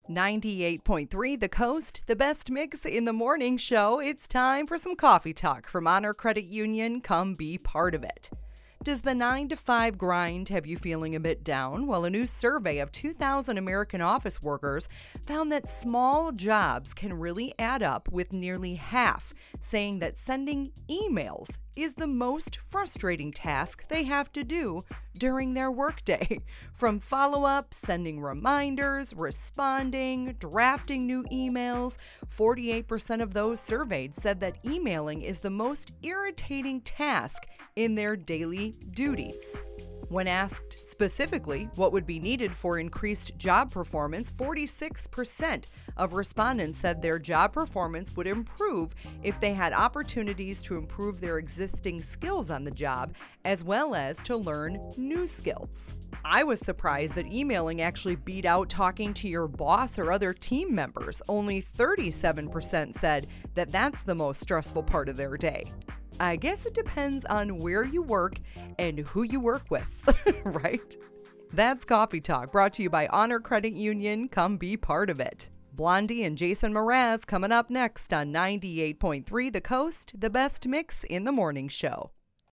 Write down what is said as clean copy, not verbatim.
98.3 The Coast, the best mix in the morning show. It's time for some coffee talk from Honor Credit Union. Come be part of it. Does the 9-to-5 grind have you feeling a bit down? Well, a new survey of 2,000 American office workers found that small jobs can really add up, with nearly half saying that sending emails is the most frustrating task they have to do during their workday. From follow-up, sending reminders, responding, drafting new emails, 48% of those surveyed said that emailing is the most irritating task in their daily duties. When asked specifically what would be needed for increased job performance, 46% of respondents said their job performance would improve if they had opportunities to improve their existing skills on the job, as well as to learn new skills. I was surprised that emailing actually beat out talking to your boss or other team members. Only 37% said that that's the most stressful part of their day. I guess it depends on where you work and who you work with, right? That's Coffee Talk, brought to you by Honor Credit Union. Come be part of it. Blondie and Jason Mraz coming up next on 98.3 The Coast, the best mix in the morning show.